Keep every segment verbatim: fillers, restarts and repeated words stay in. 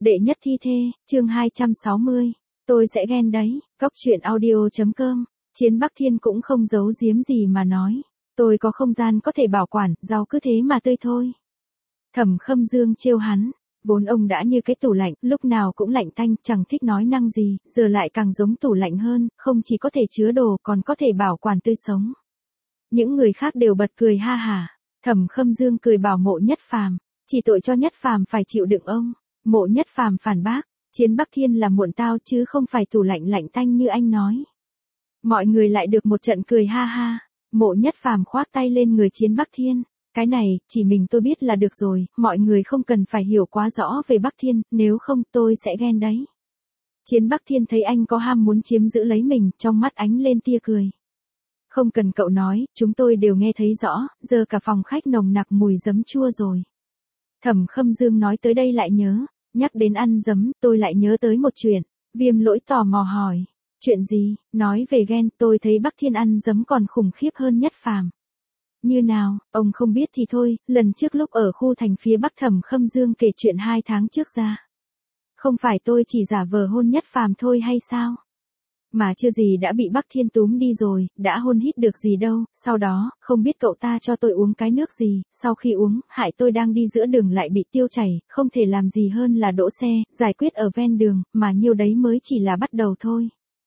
Đệ nhất thi thê, chương hai trăm sáu mươi. Tôi sẽ ghen đấy. Cóc truyện audio.com. Chiến Bắc Thiên cũng không giấu giếm gì mà nói. Tôi có không gian có thể bảo quản, rau cứ thế mà tươi thôi. Thẩm Khâm Dương trêu hắn. Vốn ông đã như cái tủ lạnh, lúc nào cũng lạnh tanh, chẳng thích nói năng gì, giờ lại càng giống tủ lạnh hơn, không chỉ có thể chứa đồ còn có thể bảo quản tươi sống. Những người khác đều bật cười ha hả. Thẩm Khâm Dương cười bảo Mộ Nhất Phàm, chỉ tội cho Nhất Phàm phải chịu đựng ông. Mộ Nhất Phàm phản bác, Chiến Bắc Thiên là muộn tao chứ không phải tủ lạnh lạnh tanh như anh nói. Mọi người lại được một trận cười ha ha. Mộ Nhất Phàm khoác tay lên người Chiến Bắc Thiên. Cái này, chỉ mình tôi biết là được rồi, mọi người không cần phải hiểu quá rõ về Bắc Thiên, nếu không tôi sẽ ghen đấy. Chiến Bắc Thiên thấy anh có ham muốn chiếm giữ lấy mình, trong mắt ánh lên tia cười. Không cần cậu nói, chúng tôi đều nghe thấy rõ, giờ cả phòng khách nồng nặc mùi giấm chua rồi. Thẩm Khâm Dương nói tới đây lại nhớ, nhắc đến ăn giấm, tôi lại nhớ tới một chuyện. Viêm Lỗi tò mò hỏi, chuyện gì? Nói về ghen, tôi thấy Bắc Thiên ăn giấm còn khủng khiếp hơn Nhất Phàm. Như nào, ông không biết thì thôi, lần trước lúc ở khu thành phía Bắc Thẩm Khâm Dương kể chuyện hai tháng trước ra. Không phải tôi chỉ giả vờ hôn Nhất Phàm thôi hay sao? Mà chưa gì đã bị Bắc Thiên túm đi rồi, đã hôn hít được gì đâu, sau đó, không biết cậu ta cho tôi uống cái nước gì, sau khi uống, hại tôi đang đi giữa đường lại bị tiêu chảy, không thể làm gì hơn là đỗ xe, giải quyết ở ven đường, mà nhiêu đấy mới chỉ là bắt đầu thôi.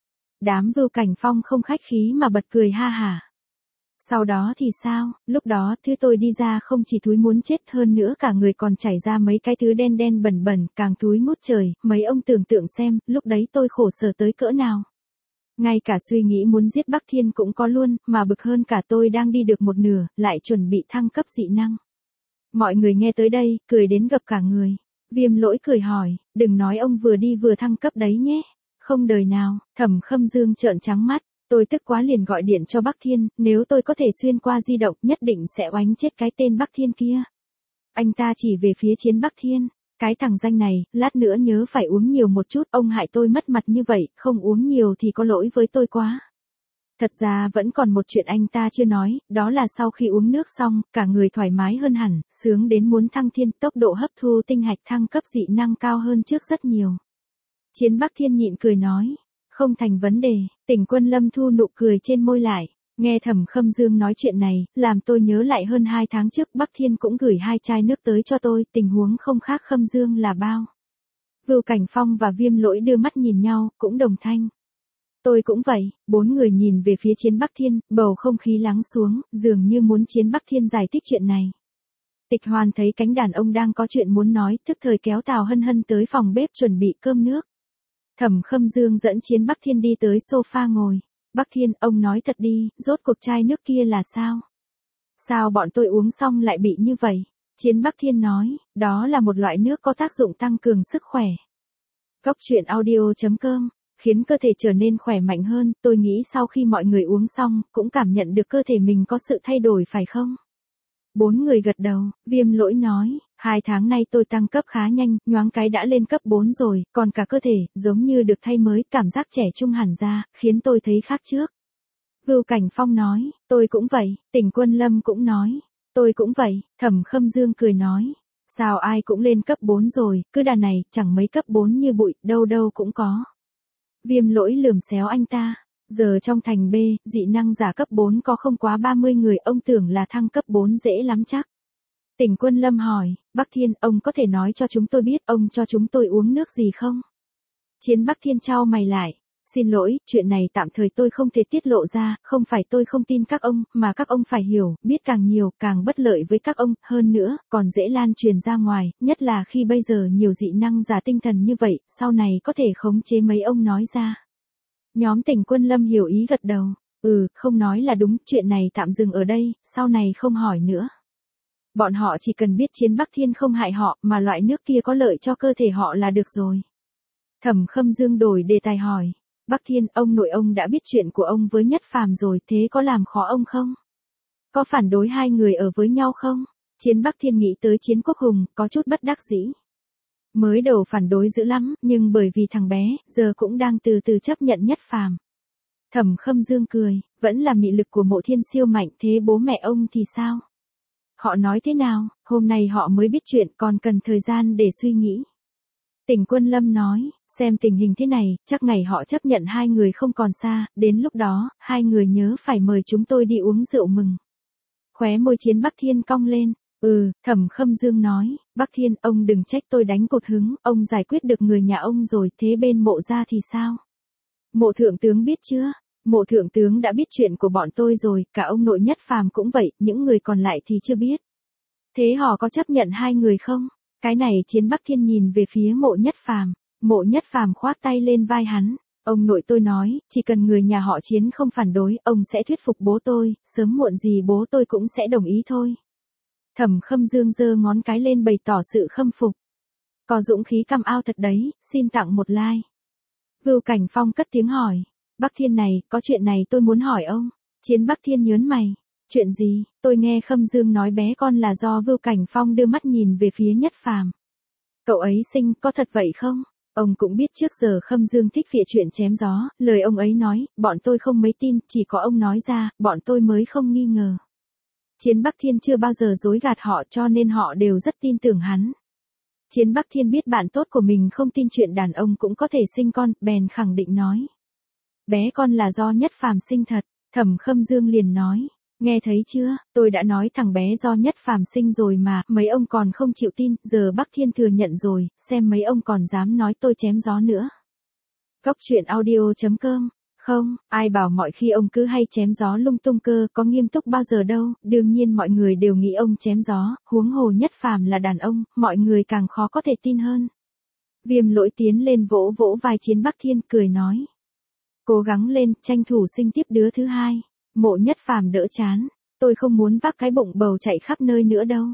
Đám Vưu Cảnh Phong không khách khí mà bật cười ha hả. Sau đó thì sao, lúc đó thứ tôi đi ra không chỉ thúi muốn chết hơn nữa cả người còn chảy ra mấy cái thứ đen đen bẩn bẩn, càng thúi ngút trời, mấy ông tưởng tượng xem, lúc đấy tôi khổ sở tới cỡ nào. Ngay cả suy nghĩ muốn giết Bắc Thiên cũng có luôn, mà bực hơn cả tôi đang đi được một nửa, lại chuẩn bị thăng cấp dị năng. Mọi người nghe tới đây, cười đến gập cả người. Viêm Lỗi cười hỏi, đừng nói ông vừa đi vừa thăng cấp đấy nhé. Không đời nào, Thẩm Khâm Dương trợn trắng mắt. Tôi tức quá liền gọi điện cho Bắc Thiên, nếu tôi có thể xuyên qua di động, nhất định sẽ oánh chết cái tên Bắc Thiên kia. Anh ta chỉ về phía Chiến Bắc Thiên. Cái thằng danh này, lát nữa nhớ phải uống nhiều một chút, ông hại tôi mất mặt như vậy, không uống nhiều thì có lỗi với tôi quá. Thật ra vẫn còn một chuyện anh ta chưa nói, đó là sau khi uống nước xong, cả người thoải mái hơn hẳn, sướng đến muốn thăng thiên, tốc độ hấp thu tinh hạch thăng cấp dị năng cao hơn trước rất nhiều. Chiến Bắc Thiên nhịn cười nói, không thành vấn đề. Tỉnh Quân Lâm thu nụ cười trên môi lại. Nghe Thẩm Khâm Dương nói chuyện này, làm tôi nhớ lại hơn hai tháng trước Bắc Thiên cũng gửi hai chai nước tới cho tôi, tình huống không khác Khâm Dương là bao. Vưu Cảnh Phong và Viêm Lỗi đưa mắt nhìn nhau, cũng đồng thanh. Tôi cũng vậy, bốn người nhìn về phía Chiến Bắc Thiên, bầu không khí lắng xuống, dường như muốn Chiến Bắc Thiên giải thích chuyện này. Tịch Hoàn thấy cánh đàn ông đang có chuyện muốn nói, tức thời kéo Tào Hân Hân tới phòng bếp chuẩn bị cơm nước. Thẩm Khâm Dương dẫn Chiến Bắc Thiên đi tới sofa ngồi. Bắc Thiên, ông nói thật đi, rốt cuộc chai nước kia là sao? Sao bọn tôi uống xong lại bị như vậy? Chiến Bắc Thiên nói, đó là một loại nước có tác dụng tăng cường sức khỏe. Cóc truyện audio.com, khiến cơ thể trở nên khỏe mạnh hơn, tôi nghĩ sau khi mọi người uống xong, cũng cảm nhận được cơ thể mình có sự thay đổi phải không? Bốn người gật đầu, Viêm Lỗi nói, hai tháng nay tôi tăng cấp khá nhanh, nhoáng cái đã lên cấp bốn rồi, còn cả cơ thể, giống như được thay mới, cảm giác trẻ trung hẳn ra, khiến tôi thấy khác trước. Vưu Cảnh Phong nói, tôi cũng vậy, Tỉnh Quân Lâm cũng nói, tôi cũng vậy, Thẩm Khâm Dương cười nói, sao ai cũng lên cấp bốn rồi, cứ đà này, chẳng mấy cấp bốn như bụi, đâu đâu cũng có. Viêm Lỗi lườm xéo anh ta. Giờ trong thành B, dị năng giả cấp bốn có không quá ba mươi người, ông tưởng là thăng cấp bốn dễ lắm chắc. Tỉnh Quân Lâm hỏi, Bắc Thiên, ông có thể nói cho chúng tôi biết ông cho chúng tôi uống nước gì không? Chiến Bắc Thiên chau mày lại, xin lỗi, chuyện này tạm thời tôi không thể tiết lộ ra, không phải tôi không tin các ông, mà các ông phải hiểu, biết càng nhiều, càng bất lợi với các ông, hơn nữa, còn dễ lan truyền ra ngoài, nhất là khi bây giờ nhiều dị năng giả tinh thần như vậy, sau này có thể khống chế mấy ông nói ra. Nhóm Tỉnh Quân Lâm hiểu ý gật đầu, ừ, không nói là đúng, chuyện này tạm dừng ở đây, sau này không hỏi nữa. Bọn họ chỉ cần biết Chiến Bắc Thiên không hại họ, mà loại nước kia có lợi cho cơ thể họ là được rồi. Thẩm Khâm Dương đổi đề tài hỏi, Bắc Thiên, ông nội ông đã biết chuyện của ông với Nhất Phàm rồi, thế có làm khó ông không? Có phản đối hai người ở với nhau không? Chiến Bắc Thiên nghĩ tới Chiến Quốc Hùng, có chút bất đắc dĩ. Mới đầu phản đối dữ lắm, nhưng bởi vì thằng bé, giờ cũng đang từ từ chấp nhận Nhất Phàm. Thẩm Khâm Dương cười, vẫn là mị lực của Mộ Thiên siêu mạnh, thế bố mẹ ông thì sao? Họ nói thế nào, hôm nay họ mới biết chuyện, còn cần thời gian để suy nghĩ. Tỉnh Quân Lâm nói, xem tình hình thế này, chắc ngày họ chấp nhận hai người không còn xa, đến lúc đó, hai người nhớ phải mời chúng tôi đi uống rượu mừng. Khóe môi Chiến Bắc Thiên cong lên, ừ, Thẩm Khâm Dương nói, Bắc Thiên, ông đừng trách tôi đánh cột hứng, ông giải quyết được người nhà ông rồi, thế bên Mộ gia thì sao? Mộ thượng tướng biết chưa? Mộ thượng tướng đã biết chuyện của bọn tôi rồi, cả ông nội Nhất Phàm cũng vậy, những người còn lại thì chưa biết. Thế họ có chấp nhận hai người không? Cái này Chiến Bắc Thiên nhìn về phía Mộ Nhất Phàm, Mộ Nhất Phàm khoác tay lên vai hắn, ông nội tôi nói, chỉ cần người nhà họ Chiến không phản đối, ông sẽ thuyết phục bố tôi, sớm muộn gì bố tôi cũng sẽ đồng ý thôi. Thẩm Khâm Dương giơ ngón cái lên bày tỏ sự khâm phục. Có dũng khí cam ao thật đấy, xin tặng một like. Vưu Cảnh Phong cất tiếng hỏi, Bắc Thiên này, có chuyện này tôi muốn hỏi ông. Chiến Bắc Thiên nhớn mày, chuyện gì? Tôi nghe Khâm Dương nói bé con là do Vưu Cảnh Phong đưa mắt nhìn về phía Nhất Phàm. Cậu ấy sinh, có thật vậy không? Ông cũng biết trước giờ Khâm Dương thích phịa chuyện chém gió, lời ông ấy nói, bọn tôi không mấy tin, chỉ có ông nói ra, bọn tôi mới không nghi ngờ. Chiến Bắc Thiên chưa bao giờ dối gạt họ cho nên họ đều rất tin tưởng hắn. Chiến Bắc Thiên biết bạn tốt của mình không tin chuyện đàn ông cũng có thể sinh con, bèn khẳng định nói. Bé con là do Nhất Phàm sinh thật, Thẩm Khâm Dương liền nói. Nghe thấy chưa, tôi đã nói thằng bé do Nhất Phàm sinh rồi mà, mấy ông còn không chịu tin, giờ Bắc Thiên thừa nhận rồi, xem mấy ông còn dám nói tôi chém gió nữa. Góc truyện audio chấm com. Không, ai bảo mọi khi ông cứ hay chém gió lung tung cơ, có nghiêm túc bao giờ đâu, đương nhiên mọi người đều nghĩ ông chém gió, huống hồ Nhất Phàm là đàn ông, mọi người càng khó có thể tin hơn. Viêm Lỗi tiến lên vỗ vỗ vai Chiến Bắc Thiên cười nói. Cố gắng lên, tranh thủ sinh tiếp đứa thứ hai. Mộ Nhất Phàm đỡ chán, tôi không muốn vác cái bụng bầu chạy khắp nơi nữa đâu.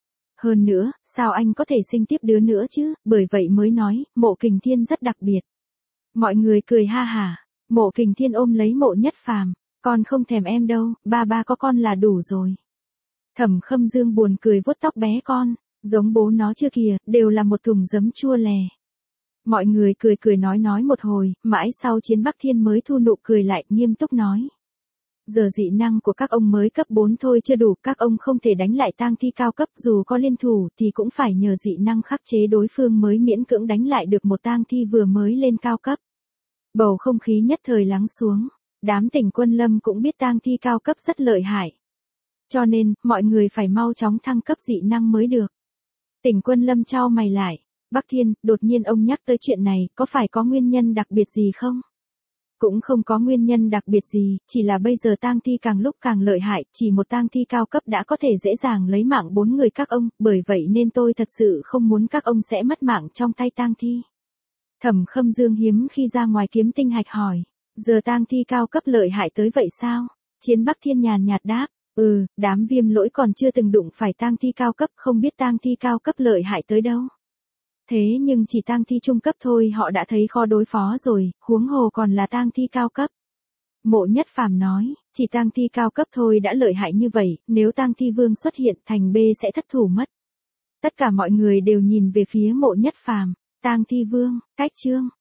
Hơn nữa, sao anh có thể sinh tiếp đứa nữa chứ, bởi vậy mới nói, Mộ Kình Thiên rất đặc biệt. Mọi người cười ha hả, Mộ Kình Thiên ôm lấy Mộ Nhất Phàm, con không thèm em đâu, ba ba có con là đủ rồi. Thẩm Khâm Dương buồn cười vuốt tóc bé con, giống bố nó chưa kìa, đều là một thùng giấm chua lè. Mọi người cười cười nói nói một hồi, mãi sau Chiến Bắc Thiên mới thu nụ cười lại, nghiêm túc nói. Giờ dị năng của các ông mới cấp bốn thôi chưa đủ, các ông không thể đánh lại tang thi cao cấp, dù có liên thủ thì cũng phải nhờ dị năng khắc chế đối phương mới miễn cưỡng đánh lại được một tang thi vừa mới lên cao cấp. Bầu không khí nhất thời lắng xuống, đám Tỉnh Quân Lâm cũng biết tang thi cao cấp rất lợi hại. Cho nên, mọi người phải mau chóng thăng cấp dị năng mới được. Tỉnh Quân Lâm chau mày lại, Bắc Thiên, đột nhiên ông nhắc tới chuyện này, có phải có nguyên nhân đặc biệt gì không? Cũng không có nguyên nhân đặc biệt gì, chỉ là bây giờ tang thi càng lúc càng lợi hại, chỉ một tang thi cao cấp đã có thể dễ dàng lấy mạng bốn người các ông, bởi vậy nên tôi thật sự không muốn các ông sẽ mất mạng trong tay tang thi. Thẩm Khâm Dương hiếm khi ra ngoài kiếm tinh hạch hỏi, giờ tang thi cao cấp lợi hại tới vậy sao? Chiến Bắc Thiên nhàn nhạt đáp, ừ, đám Viêm Lỗi còn chưa từng đụng phải tang thi cao cấp, không biết tang thi cao cấp lợi hại tới đâu. Thế nhưng chỉ tang thi trung cấp thôi họ đã thấy khó đối phó rồi, huống hồ còn là tang thi cao cấp. Mộ Nhất Phàm nói, chỉ tang thi cao cấp thôi đã lợi hại như vậy, nếu tang thi vương xuất hiện thành B sẽ thất thủ mất. Tất cả mọi người đều nhìn về phía Mộ Nhất Phàm, tang thi vương, cách chương.